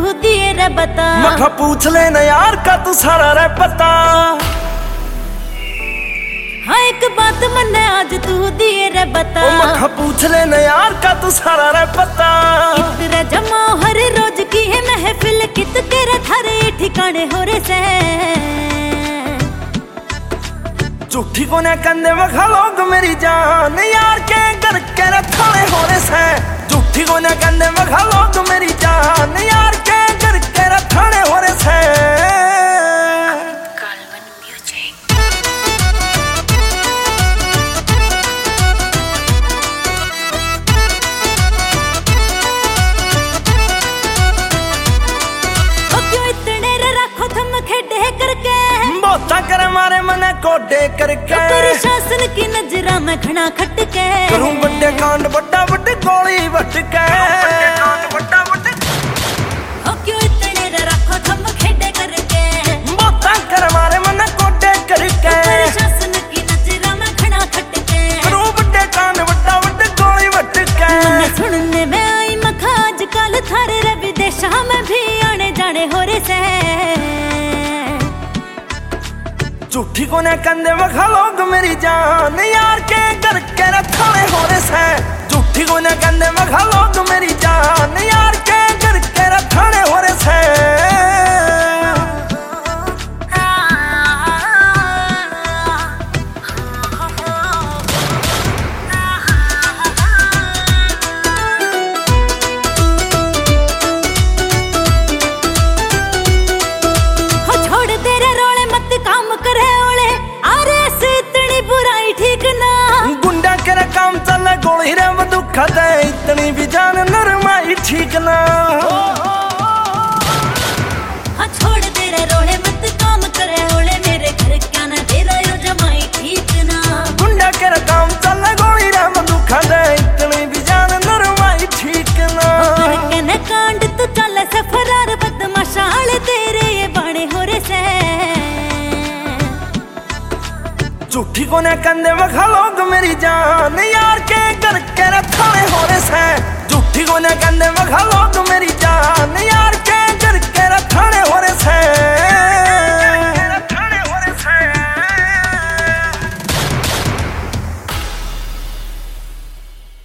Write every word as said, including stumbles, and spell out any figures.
तू दिए रे बता। मखा पूछ लेना यार का तू सारा रे पता। हाँ एक बात मन्ने आज तू दिए रे बता। मखा पूछ लेना यार का तू सारा रे पता। इतरा जमा हर रोज की है महफिल कित तेरा थारे ठिकाने हो रे से। झूठी को ने कंधे मखा लोग मेरी जान यार के घर के रखाने हो रे से। झूठी को ने कंधे मखा लोग मेरी जान यार के घर के रखाने हो रे से। बोता करे मारे मने कोडे करके तेरे शासन की नजरा में घना खटके। करूं बड़े कांड बड़ा बड़े गोली बटके। बड़ा बड़े हो क्यों इतने रखो थम खेडे करके। बोता करे मारे मने कोडे करके तेरे शासन की नजरा में घना खटके। करूं बड़े कांड बड़ा बड़े गोली बटके। मने सुनने में आई मखा आजकल थारे रे विदेशा में भी आने जाने हो रे से। झूठी को ने कंधे मखा लोग मेरी जान यार के घर के रखाने हो रे से। झूठी को ने कंधे मखा लोग मेरी जान यार के घर के रखाने हो रे से। काम चल गोली रे दुखा दे इतनी भी जान नरमाई ठीक ना। हाँ छोड़ दे रे रोले मत काम करे ओले मेरे घर क्या ना तेरा यो जमाई ठीक ना। गुंडा कर काम चल गोली रे दुखा दे इतनी भी जान नरमाई ठीक ना। करके न कांड तू चल से फरार बदमाशाल तेरे ये बाणे हो रे से। झूठी को ने कंधे मखा लोग मेरी जान यार के घर के रखाने हो रे से। झूठी को ने कंधे मखा लोग